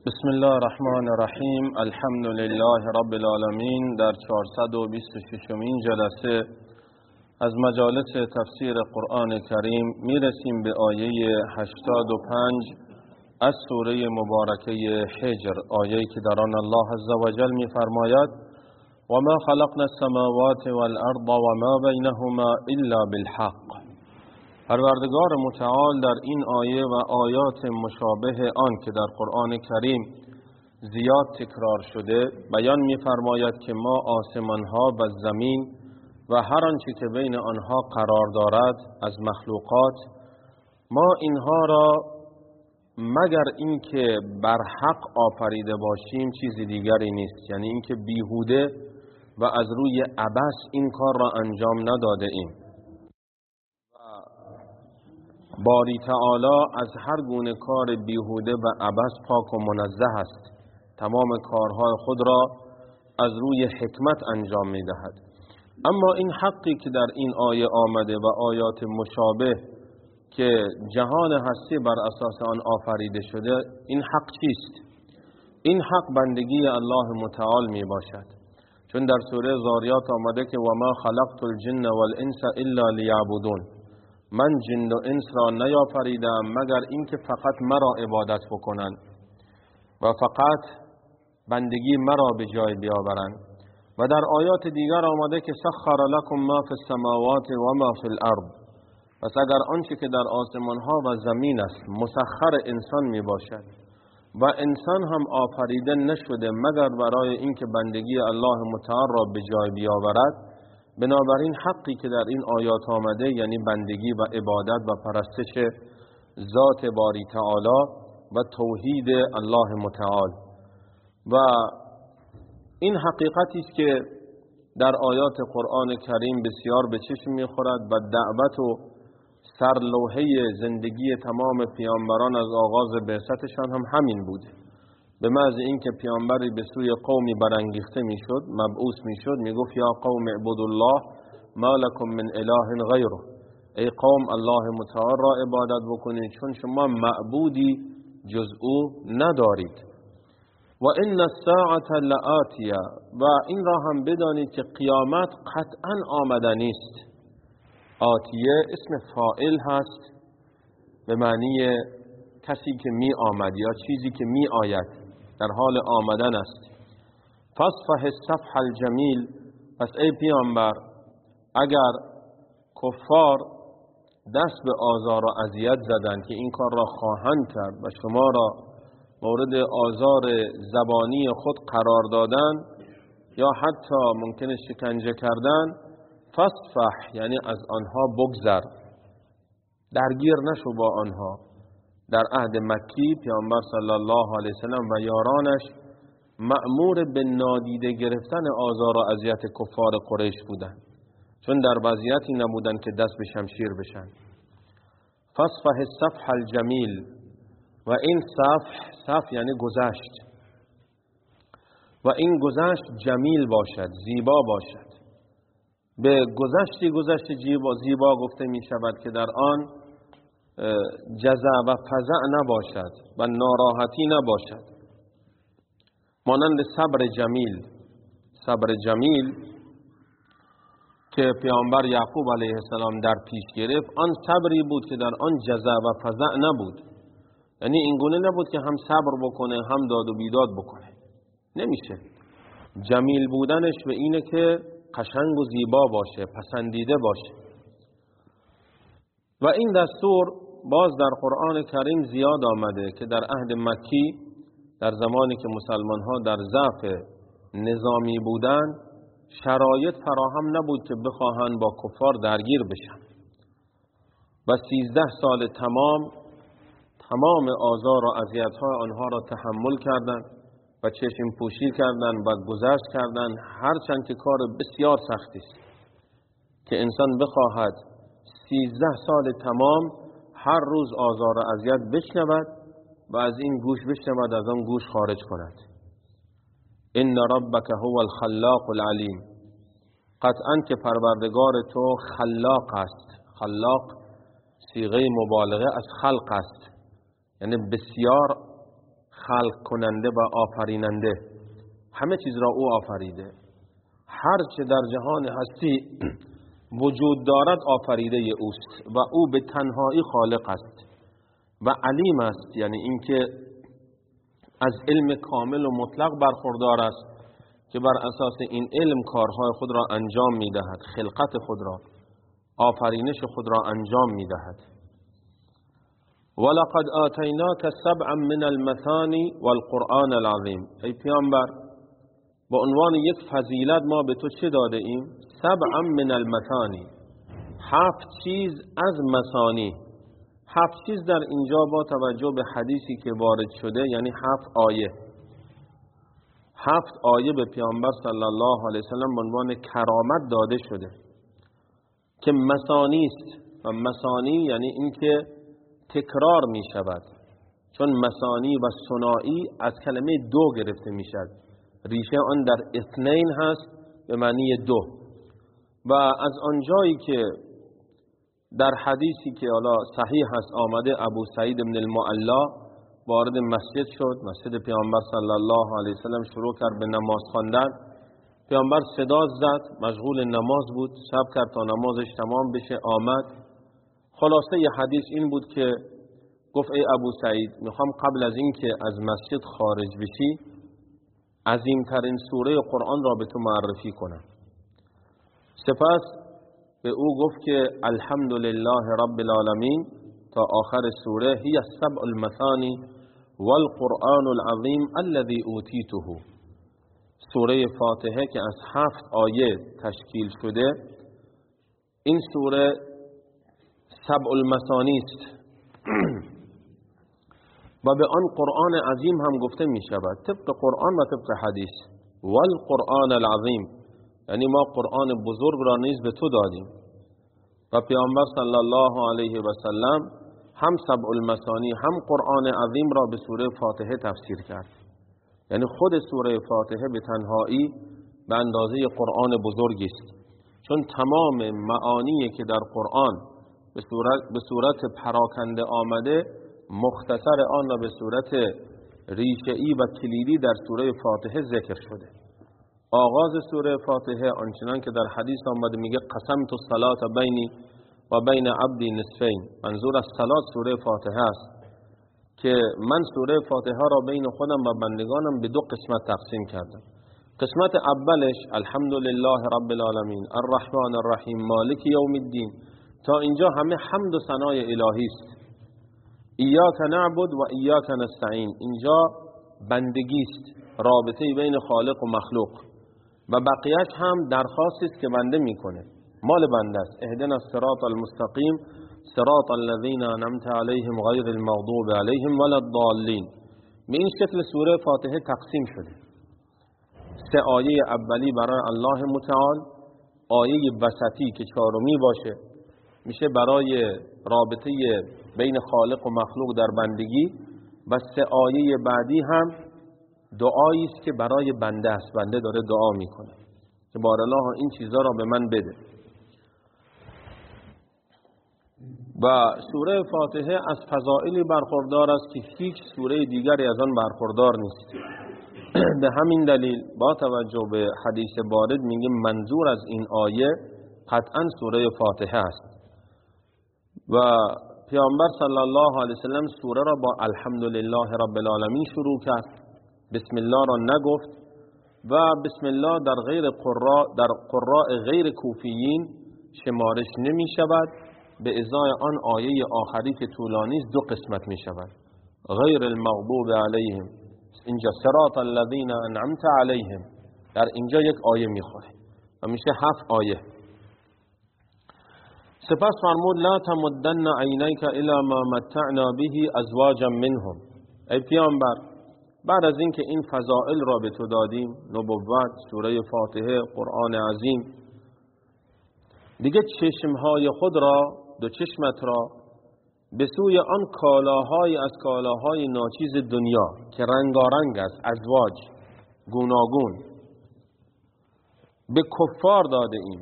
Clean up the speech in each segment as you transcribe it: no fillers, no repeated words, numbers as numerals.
بسم الله الرحمن الرحیم. الحمد لله رب العالمین. در 426مین جلسه از مجالس تفسیر قرآن کریم میرسیم به آیه 85 از سوره مبارکه حجر، آیه‌ای که در آن الله عزوجل می‌فرماید و ما خلقنا السماوات والارض و ما بینهما الا بالحق. پروردگار متعال در این آیه و آیات مشابه آن که در قرآن کریم زیاد تکرار شده بیان می‌فرماید که ما آسمان‌ها و زمین و هر آنچه که بین آنها قرار دارد از مخلوقات، ما اینها را مگر اینکه بر حق آفریده باشیم چیزی دیگری نیست، یعنی اینکه بیهوده و از روی عبث این کار را انجام نداده ایم. باری تعالی از هر گونه کار بیهوده و عبث پاک و منزه است. تمام کارهای خود را از روی حکمت انجام می دهد. اما این حقی که در این آیه آمده و آیات مشابه که جهان هستی بر اساس آن آفریده شده، این حق چیست؟ این حق بندگی الله متعال می باشد، چون در سوره ذاریات آمده که و ما خلقت الجن والانس الا لیعبدون، من جن و انس را نیافریدم مگر اینکه فقط مرا عبادت بکنند و فقط بندگی مرا به جای بیاورند. و در آیات دیگر آمده که سخر لكم ما فی السماوات و ما فی الارض. پس اگر آنچه که در آسمان ها و زمین است مسخر انسان می باشد و انسان هم آفریده نشده مگر برای اینکه بندگی الله متعال را به جای بیاورد، بنابراین حقی که در این آیات آمده یعنی بندگی و عبادت و پرستش ذات باری تعالی و توحید الله متعال. و این حقیقتی است که در آیات قرآن کریم بسیار به چشم می‌خورد و دعوت و سرلوحه زندگی تمام پیامبران از آغاز بعثتشان هم همین بوده. به محض اینکه پیامبری به سوی قومی برانگیخته میشد، مبعوث میشد، میگفت یا قوم اعبدوا الله ما لكم من اله غیره، ای قوم الله متعال را عبادت بکنید چون شما معبودی جز او ندارید. و ان الساعه لآتیه، و این را هم بدانید که قیامت قطعا آمدنی است. آتیه اسم فاعل هست به معنی کسی که می آمد یا چیزی که می آید، در حال آمدن است. فاصفح الصفح الجمیل، پس ای پیامبر اگر کفار دست به آزار و اذیت زدند که این کار را خواهند کرد و شما را مورد آزار زبانی خود قرار دادن یا حتی ممکنه شکنجه کردن، فاصفح یعنی از آنها بگذر، درگیر نشو با آنها. در عهد مکی پیامبر صلی الله علیه وسلم و یارانش مأمور به نادیده گرفتن آزار و اذیت کفار قریش بودند، چون در وضعیتی نبودند که دست به شمشیر بشن. فاصفح الصفح الجمیل، و این صفح یعنی گذشت، و این گذشت جمیل باشد، زیبا باشد. به گذشت زیبا گفته می شود که در آن جزع و فزع نباشد و ناراحتی نباشد، مانند صبر جمیل که پیامبر یعقوب علیه السلام در پیش گرفت. آن صبری بود که در آن جزع و فزع نبود، یعنی اینگونه نبود که هم صبر بکنه هم داد و بیداد بکنه، نمیشه. جمیل بودنش به اینه که قشنگ و زیبا باشه، پسندیده باشه. و این دستور باز در قرآن کریم زیاد آمده که در عهد مکی در زمانی که مسلمان ها در ضعف نظامی بودند شرایط فراهم نبود که بخواهند با کفار درگیر بشن و 13 سال تمام آزار و اذیت‌های آنها را تحمل کردند و چشم پوشی کردند و گذشت کردند، هرچند که کار بسیار سختی است که انسان بخواهد 13 سال تمام هر روز آزار و اذیت بشنود و از این گوش بشنود از آن گوش خارج کند. ان ربک هو الخلاق العلیم، قطعا که پروردگار تو خلاق است. خلاق صیغه مبالغه از خلق است، یعنی بسیار خلق کننده و آفریننده، همه چیز را او آفریده. هر چه در جهان هستی وجود دارد آفریده اوست و او به تنهایی خالق است و علیم است، یعنی اینکه از علم کامل و مطلق برخوردار است که بر اساس این علم کارهای خود را انجام می‌دهد، خلقت خود را، آفرینش خود را انجام می‌دهد. ولقد آتیناک سبعا من المثانی والقرآن العظیم. ای پیامبر، با عنوان یک فضیلت ما به تو چه داده ایم؟ سبعا من المثانی، 7 چیز از مثانی. 7 چیز در اینجا با توجه به حدیثی که وارد شده یعنی 7 آیه. 7 آیه به پیامبر صلی الله علیه وسلم به عنوان کرامت داده شده که مثانی است. و مثانی یعنی اینکه تکرار می شود، چون مثانی و ثنایی از کلمه دو گرفته می شود. ریشه آن در اثنین هست به معنی دو. و از آنجایی که در حدیثی که حالا صحیح هست آمده، ابو سعید بن المعلا وارد مسجد شد، مسجد پیامبر صلی الله علیه وسلم، شروع کرد به نماز خواندن. پیامبر صدا زد، مشغول نماز بود، صبر کرد تا نمازش تمام بشه، آمد. خلاصه ی حدیث این بود که گفت ای ابو سعید، میخوام قبل از این که از مسجد خارج بشی عظیمترین سوره قرآن را به تو معرفی کنم. سپس به او گفت که الحمدلله رب العالمین تا آخر سوره، هی السبع المثانی والقرآن العظیم الذي اوتیته. سوره فاتحه که از 7 آیه تشکیل شده، این سوره سبع المثانی است و به آن قرآن عظیم هم گفته می شود، طبق قرآن و طبق حدیث. والقرآن العظیم یعنی ما قرآن بزرگ را نیز به تو دادیم. و پیامبر صلی الله علیه و سلم هم سبع المثانی هم قرآن عظیم را به سوره فاتحه تفسیر کرد. یعنی خود سوره فاتحه به تنهایی به اندازه قرآن بزرگی است، چون تمام معانی که در قرآن به صورت پراکنده آمده، مختصر آن را به صورت ریشه‌ای و کلیدی در سوره فاتحه ذکر شده. آغاز سوره فاتحه آنچنان که در حدیث آمده میگه قسمت الصلاة بینی و بین عبدی نصفین. منظور از صلات سوره فاتحه است که من سوره فاتحه را بین خودم و بندگانم به 2 قسمت تقسیم کردم. قسمت اولش الحمدلله رب العالمین الرحمن الرحیم مالک یوم الدین، تا اینجا همه حمد و ثنای الهی است. ایاک نعبد و ایاک نستعین، اینجا بندگی است، رابطه بین خالق و مخلوق. و بقیهش هم درخواستی است که بنده میکنه، مال بنده است. اهدنا الصراط المستقیم صراط الذین انعمت علیهم غیر المغضوب علیهم ولا الضالین. به این شکل سوره فاتحه تقسیم شده. 3 آیه اولی برای الله متعال، آیه وسطی که 4می باشه میشه برای رابطه بین خالق و مخلوق در بندگی، و 3 آیه بعدی هم دعایی است که برای بنده است، بنده داره دعا میکنه که بار الله این چیزا را به من بده. و سوره فاتحه از فضائلی برخوردار است که هیچ سوره دیگری از آن برخوردار نیست. به همین دلیل با توجه به حدیث وارد میگیم منظور از این آیه قطعا سوره فاتحه است. و پیامبر صلی الله علیه وسلم سوره را با الحمدلله رب العالمین شروع کرد، بسم الله را نگفت. و بسم الله در قراء غیر کوفیین شمارش نمی شود، به ازای آن آیه آخری که طولانی است 2 قسمت می شود. غیر المغضوب علیهم، اینجا صراط الذین انعمت علیهم، در اینجا 1 آیه می خوره و میشه 7 آیه. سپس فرمود لا تمدن عینیک الی ما متعنا به ازواجا منهم. ای پیامبر، بعد از اینکه این فضائل را به تو دادیم، نبوت، سوره فاتحه، قرآن عظیم، دیگه چشمهای خود را، 2 چشمت را به سوی آن کالاهای از کالاهای ناچیز دنیا که رنگارنگ است، ازواج گوناگون، به کفار داده ایم.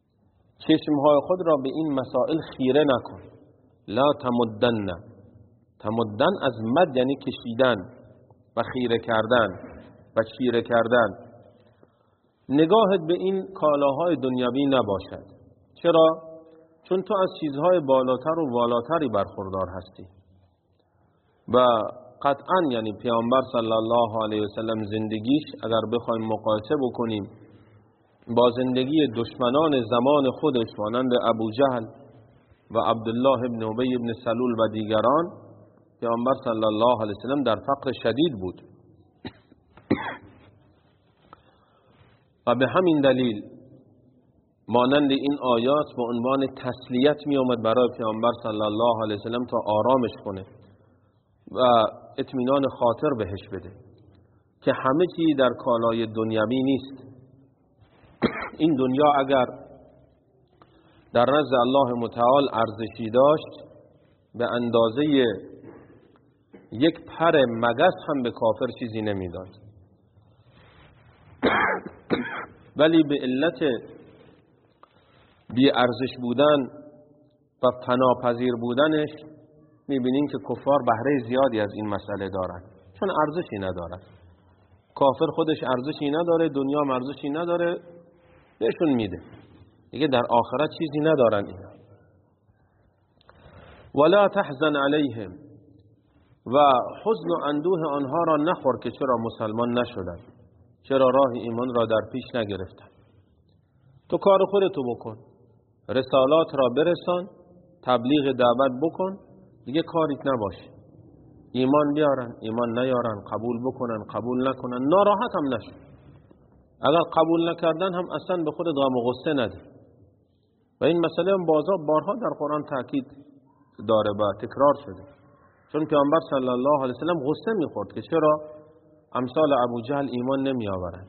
چشمهای خود را به این مسائل خیره نکن. لا تمدن، تمدن از مد یعنی کشیدن و خیره کردن و چیره کردن. نگاهت به این کالاهای دنیوی نباشد. چرا؟ چون تو از چیزهای بالاتر و والاتری برخوردار هستی و قطعا یعنی پیامبر صلی الله علیه و سلم زندگیش اگر بخوایم مقایسه بکنیم با زندگی دشمنان زمان خودش مانند ابو جهل و عبدالله ابن ابی ابن سلول و دیگران، پیامبر صلی الله علیه و سلم در فقر شدید بود و به همین دلیل مانند این آیات به عنوان تسلیت می آمد برای پیامبر صلی الله علیه و سلم تا آرامش کنه و اطمینان خاطر بهش بده که همه چی در کالای دنیوی نیست. این دنیا اگر در نزد الله متعال ارزشی داشت به اندازه یک پر مگس هم به کافر چیزی نمیداد، ولی به علت بی ارزش بودن و فناپذیر بودنش میبینیم که کفار بهره زیادی از این مسئله دارن، چون ارزشی ندارن. کافر خودش ارزشی نداره، دنیا هم ارزشی نداره، بهشون میده دیگه، در آخرت چیزی ندارن اینا. ولا تحزن علیهم، و حزن و اندوه آنها را نخور که چرا مسلمان نشدن، چرا راه ایمان را در پیش نگرفتن. تو کار خودتو بکن، رسالات را برسان، تبلیغ دعوت بکن، دیگه کاریت نباشه. ایمان بیارن، ایمان نیارن، قبول بکنن، قبول نکنن، ناراحت هم نشو. اگر قبول نکردن هم اصلا به خود غم و غصه نده. و این مسئله هم بارها در قرآن تاکید داره و تکرار شده، چون پیامبر صلی الله علیه وسلم غصه میخورد که چرا امثال ابو جهل ایمان نمی آورن.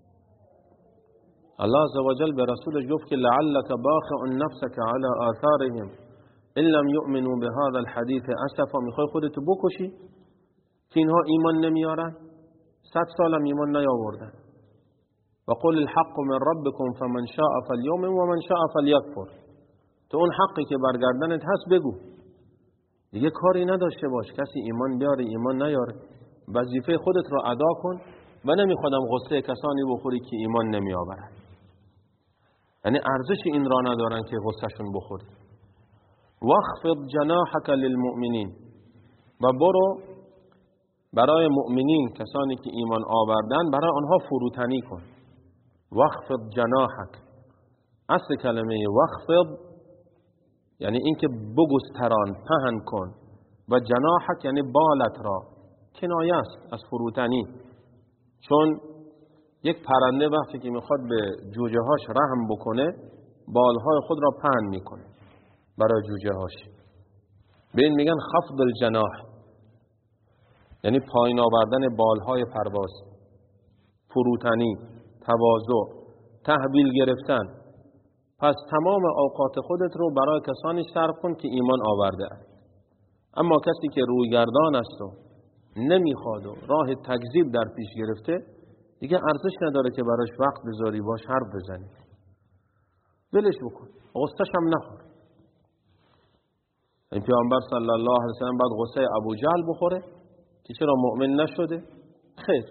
الله عزوجل به رسولش گفت که لعلک باخع نفسک علی آثارهم ان لم یؤمنوا بهذا الحدیث اسفا. میخوای خودتو بکشی که اینها ایمان نمیارن؟ 100 سالم ایمان نیاوردن. و قل الحق من ربکم فمن شاء فلیؤمن و من شاء فلیکفر. تو اون حقی که برگردنت هست بگو، دیگه کاری نداشته باش کسی ایمان بیاره ایمان نیاره، وظیفه خودت رو ادا کن و نمیخوادم غصه کسانی بخوری که ایمان نمیآورن. یعنی ارزش این را ندارن که غصهشون بخوری. واخفض جناحك للمؤمنین، و برو برای مؤمنین، کسانی که ایمان آوردن، برای آنها فروتنی کن. واخفض جناحك، اصل کلمه واخفض یعنی اینکه بگستران، پهن کن، و جناحک یعنی بالت را، کنایه است از فروتنی. چون یک پرنده وقتی که میخواد به جوجه هاش رحم بکنه بالهای خود را پهن میکنه برای جوجه هاش. به این میگن خفض الجناح، یعنی پایین آوردن بالهای پرواز، فروتنی، تواضع، تحویل گرفتن. پس تمام اوقات خودت رو برای کسانی صرف کن که ایمان آورده است. اما کسی که رویگردان است و نمیخواد و راه تکذیب در پیش گرفته، دیگه ارزش نداره که براش وقت بذاری، باش حرف بزنی. ولش بکن، غصه‌ش هم نخور. این پیامبر صلی الله علیه و سلم بعد غصه ابو جهل بخوره که چرا مؤمن نشده؟ خیر.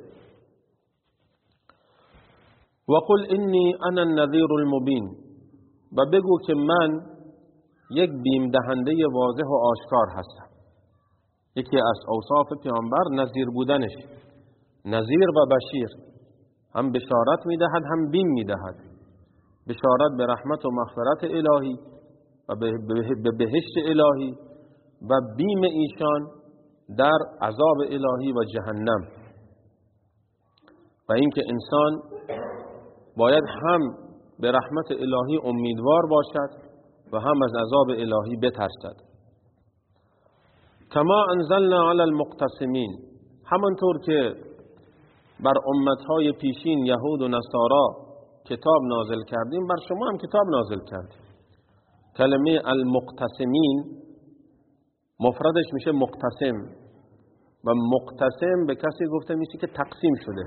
وقل انی انا النذیر المبین، و بگو که من یک بیم دهنده واضح و آشکار هستم. یکی از اوصاف پیامبر نذیر بودنش، نذیر و بشیر، هم بشارت میدهد هم بیم میدهد. بشارت به رحمت و مغفرت الهی و به بهشت الهی، و بیم ایشان در عذاب الهی و جهنم. و اینکه انسان باید هم به رحمت الهی امیدوار باشد و هم از عذاب الهی بترسد. کما انزلنا علی المقتسمین، همانطور که بر امتهای پیشین یهود و نصارا کتاب نازل کردیم، بر شما هم کتاب نازل کردیم. کلمه المقتسمین مفردش میشه مقتسم، و مقتسم به کسی گفته میشه که تقسیم شده،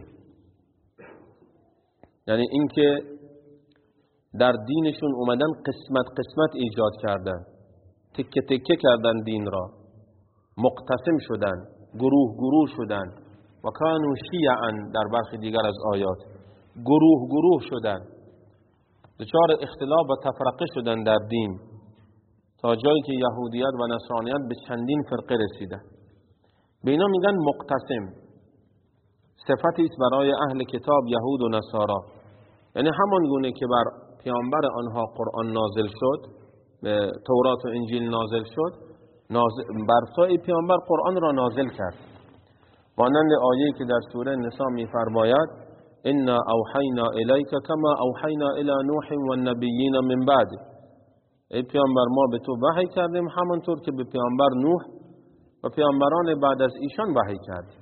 یعنی اینکه در دینشون اومدن قسمت قسمت ایجاد کردن، تکه تکه کردن دین را. مقتسم شدن، گروه شدن. و کانوا شیعا در برخی دیگر از آیات گروه شدن، دچار اختلاف و تفرقه شدن در دین، تا جایی که یهودیت و نصرانیت به چندین فرقه رسیدن. به اینا میگن مقتسم. صفتی است برای اهل کتاب یهود و نصارا، یعنی همان گونه که بر پیامبر آنها قرآن نازل شد، به تورات و انجیل نازل شد، بر سای پیامبر قرآن را نازل کرد. مانند آیه‌ای که در سوره نساء می‌فرماید انا اوحینا الیک کما اوحینا الی نوح و النبیین من بعد. ای پیامبر ما به تو وحی کردیم همانطور که به پیامبر نوح و پیامبران بعد از ایشان وحی کردیم.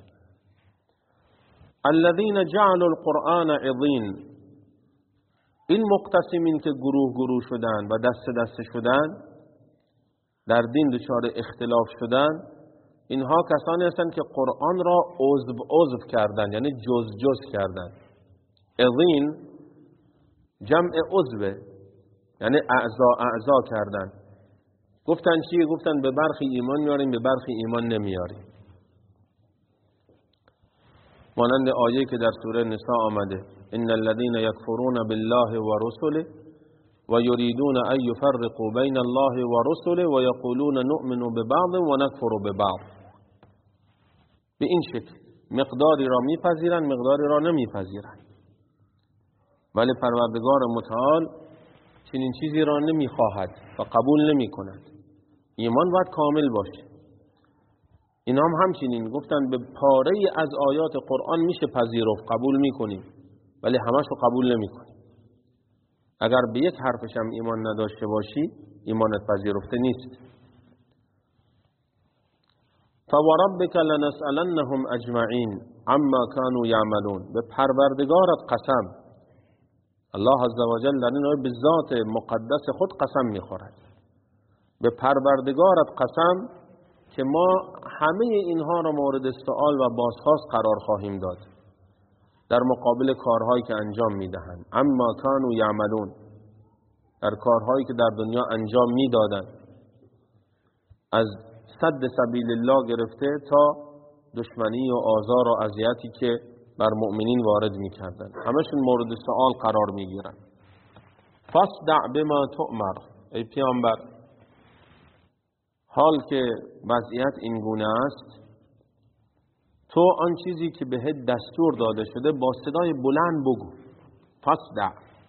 الذين جعلوا القرآن عضین، این مقتسمین که گروه شدن و دست شدن، در دین دچار اختلاف شدن، اینها کسانی هستند که قرآن را عضو کردن، یعنی جز کردن. عضین جمع عضوه، یعنی اعضا کردن. گفتن چیه؟ گفتن به برخی ایمان میاریم به برخی ایمان نمیاریم. مانند آیه که در سوره نساء آمده ان الذين يكفرون بالله ورسله ويريدون ان يفرقوا بين الله ورسله ويقولون نؤمن ببعض ونكفر ببعض. به این شکل مقداری را میپذیرند مقداری را نمیپذیرند، ولی پروردگار متعال چنین چیزی را نمیخواهد و قبول نمیکند. ایمان باید کامل باشه. اینا هم همچنین گفتن به پاره از آیات قرآن میشه پذیرفت، قبول میکنیم، ولی همش رو قبول نمیکنیم. اگر به یک حرفش هم ایمان نداشته باشی ایمانت پذیرفته نیست. فوربک لنسألنهم اجمعین عما كانوا یعملون. به پروردگارت قسم، الله عزوجل در این آیه به ذات مقدس خود قسم میخورد. به پروردگارت قسم که ما همه اینها را مورد سؤال و بازخواست قرار خواهیم داد در مقابل کارهایی که انجام میدهند. اما کانوا یعملون، در کارهایی که در دنیا انجام میدادند، از صد سبیل الله گرفته تا دشمنی و آزار و اذیتی که بر مؤمنین وارد میکردند، همشون مورد سؤال قرار میگیرند. فاصدع بما تؤمر. ای پیامبر، حال که وضعیت این گونه است، تو آن چیزی که بهت دستور داده شده با صدای بلند بگو. فاصدع،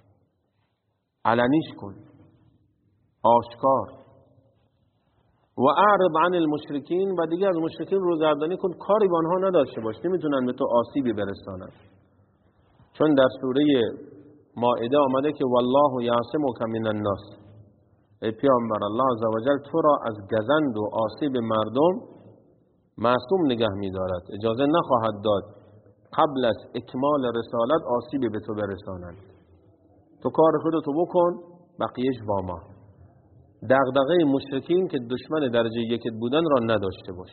علنیش کن، آشکار. و اعرض عن المشرکین، و دیگه از مشرکین روگردانی کن، کاری با آنها نداشته باش، نمیتونن به تو آسیبی برسانند. چون در سوره مائده آمده که والله یعصمک من الناس. ای پیامبر، الله عزوجل تو را از گزند و آسیب مردم معصوم نگه می‌دارد، اجازه نخواهد داد قبل از اکمال رسالت آسیبی به تو برسانند. تو کار خودتو بکن، بقیه‌اش با ما. دغدغه مشرکین که دشمن درجه یکت بودن را نداشته باش،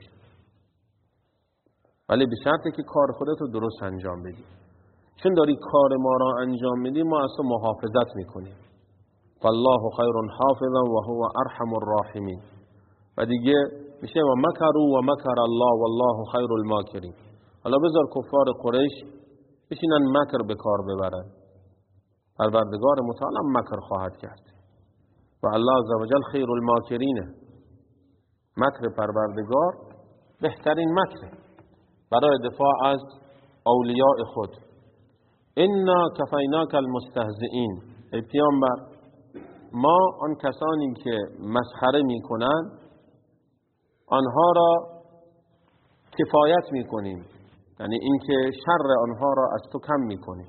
ولی به شرطی که کار خودتو درست انجام بدی. چون داری کار ما را انجام میدی، ما از تو محافظت میکنیم. فالله خیر حافظا و هو ارحم الراحمین. و دیگه میشه و مکروا و مکر الله والله خیر الماکرین. حالا بذار کفار قریش بشینن مکر به کار ببرن، پروردگار متعال مکر خواهد کرد و الله عزوجل خیر الماکرینه. مکر پروردگار بهترین مکر برای دفاع از اولیاء خود. انا کفیناک المستهزئین. ای پیامبر، ما آن کسانی که مسخره میکنند آنها را کفایت میکنیم، یعنی اینکه شر آنها را از تو کم میکنیم.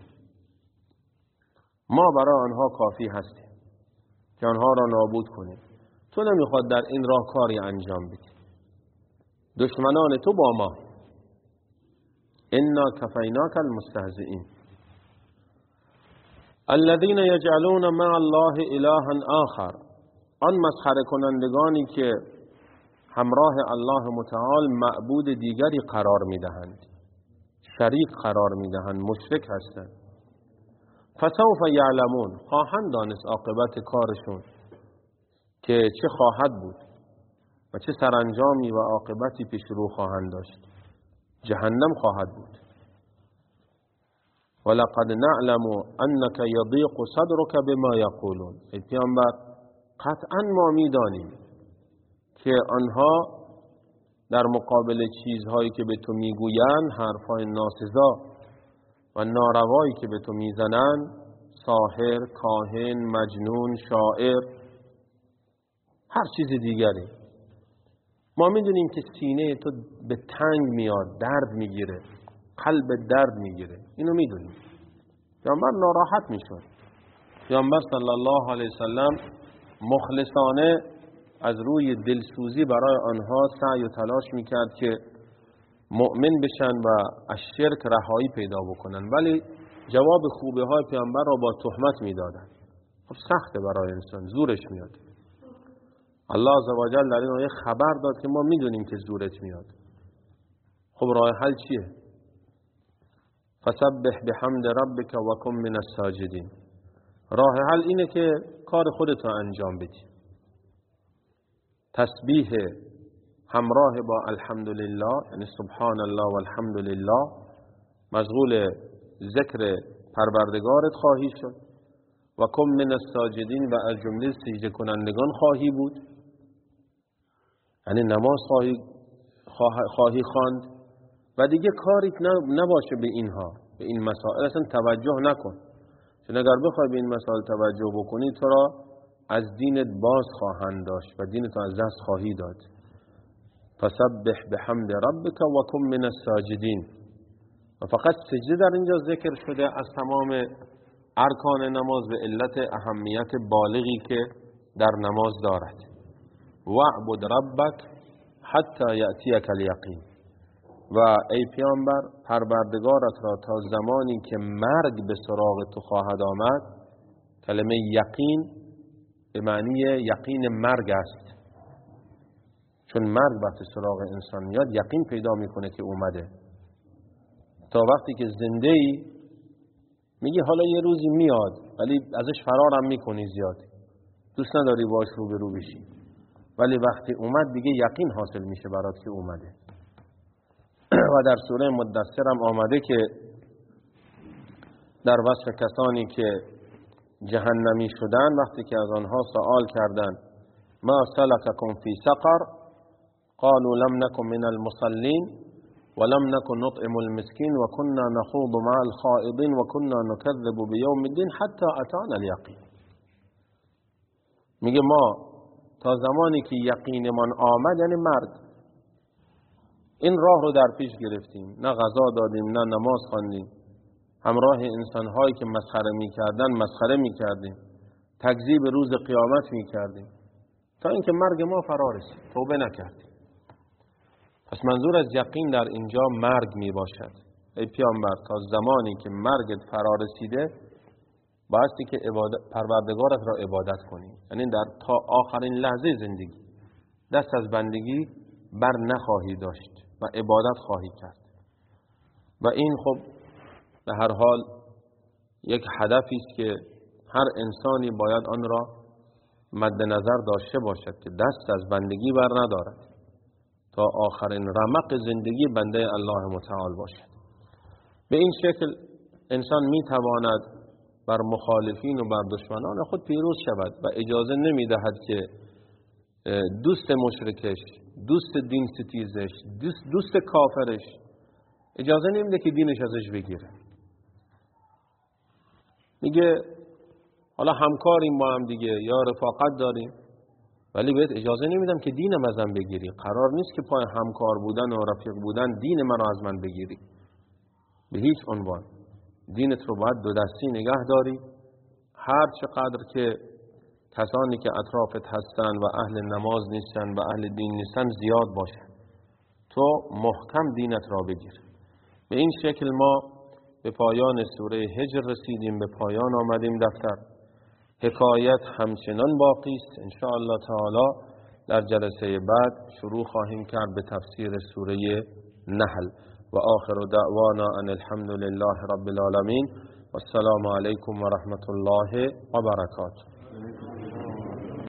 ما برای آنها کافی هستیم که آنها را نابود کنیم. تو نمیخواد در این راه کاری انجام بدی. دشمنان تو با ما. انا کفیناک المستهزئین. الذين يجعلون مع الله الها آخر. آن مسخره کنندگانی که همراه الله متعال معبود دیگری قرار میدهند، شریک قرار میدهند، مشرک هستند. فسوف یعلمون. خواهند دانست عاقبت کارشون که چه خواهد بود. و چه سرانجامی و عاقبتی پیش رو خواهند داشت. جهنم خواهد بود. ولقد نعلم انك يضيق صدرك بما يقولون. ای پیامبر قطعا ما میدانیم که آنها در مقابل چیزهایی که به تو میگویند، حرفهای ناسزا و ناروایی که به تو میزنند، ساحر، کاهن، مجنون، شاعر، هر چیز دیگری، ما میدونیم که سینه تو به تنگ میاد، درد میگیره، قلب درد میگیره، اینو میدونیم. پیامبر ناراحت میشد. پیامبر صلی الله علیه وسلم مخلصانه از روی دلسوزی برای آنها سعی و تلاش میکرد که مؤمن بشن و از شرک رهایی پیدا بکنن، ولی جواب خوبه های پیامبر را با تهمت میدادن. خب سخته برای انسان، زورش میاد. الله عزوجل در این آیه خبر داد که ما میدونیم که زورت میاد. خب راه حل چیه؟ فسبح بحمد ربک و کن من الساجدین. راه حل اینه که کار خودت رو انجام بدی. تسبیح همراه با الحمدلله، یعنی سبحان الله و الحمدلله، مشغول ذکر پروردگارت خواهی شد. و کن من الساجدین، و از جمله سجده کنندگان خواهی بود، یعنی نماز خواهی خواند و دیگه کاریت نباشه به اینها، به این مسائل اصلا توجه نکن. چون اگر بخوای به این مسائل توجه بکنی تو را از دینت باز خواهند داشت و دینت از دست خواهی داد. فسبح بحمد ربک و کن من الساجدین. و فقط سجده در اینجا ذکر شده از تمام ارکان نماز به علت اهمیت بالغی که در نماز دارد. واعبد ربک حتی یأتیک الیقین. و ای پیامبر پروردگارت را تا زمانی که مرگ به سراغ تو خواهد آمد. کلمه یقین به معنی یقین مرگ است، چون مرگ وقتی سراغ انسان میاد یقین پیدا میکنه که اومده. تا وقتی که زنده ای میگی حالا یه روزی میاد، ولی ازش فرارم میکنی زیاد، دوست نداری باش روبرو بشی، ولی وقتی اومد دیگه یقین حاصل میشه برات که اومده. و در سوره مدثر هم آمده که در وصف کسانی که جهنمی شدن، وقتی که از آنها سوال کردند ما سلککم فی سقر قالوا لم نکن من المصلین ولم نکن نطعم المسکین و كنا نخوض مع الخائضین و كنا نکذب بیوم الدین حتی اتانا الیقین. میگه ما تا زمانی که یقینمان آمد، یعنی مرگ، این راه رو در پیش گرفتیم، نه غذا دادیم نه نماز خواندیم، همراه انسان‌هایی که مسخره می‌کردن مسخره می‌کردیم، تکذیب روز قیامت می‌کردیم، تا اینکه مرگ ما فرا رسید، توبه نکردیم. پس منظور از یقین در اینجا مرگ میباشد. ای پیامبر تا زمانی که مرگت فرا رسیده بایستی که پروردگارت را عبادت کنی، یعنی در تا آخرین لحظه زندگی دست از بندگی بر نخواهی داشت و عبادت خواهی کرد. و این خب به هر حال یک هدفی است که هر انسانی باید آن را مد نظر داشته باشد که دست از بندگی بر ندارد، تا آخرین رمق زندگی بنده الله متعال باشد. به این شکل انسان میتواند بر مخالفین و بر دشمنان خود پیروز شود و اجازه نمیدهد که دوست مشرکش، دوست دین ستیزش، دوست کافرش اجازه نمیده که دینش ازش بگیره. میگه حالا همکاریم با هم دیگه یا رفاقت داریم، ولی بهت اجازه نمیدم که دینم ازم بگیری. قرار نیست که پای همکار بودن و رفیق بودن دین من رو از من بگیری به هیچ عنوان. دینت رو باید دو دستی نگه داری. هر چقدر که کسانی که اطرافت هستن و اهل نماز نیستن و اهل دین نیستن زیاد باشه، تو محکم دینت را بگیر. به این شکل ما به پایان سوره هجر رسیدیم، به پایان آمدیم دفتر. حکایت همچنان باقی است. ان شاء الله تعالی در جلسه بعد شروع خواهیم کرد به تفسیر سوره نحل. و آخر دعوانا ان الحمد لله رب العالمین و السلام علیکم و رحمت الله و برکاته.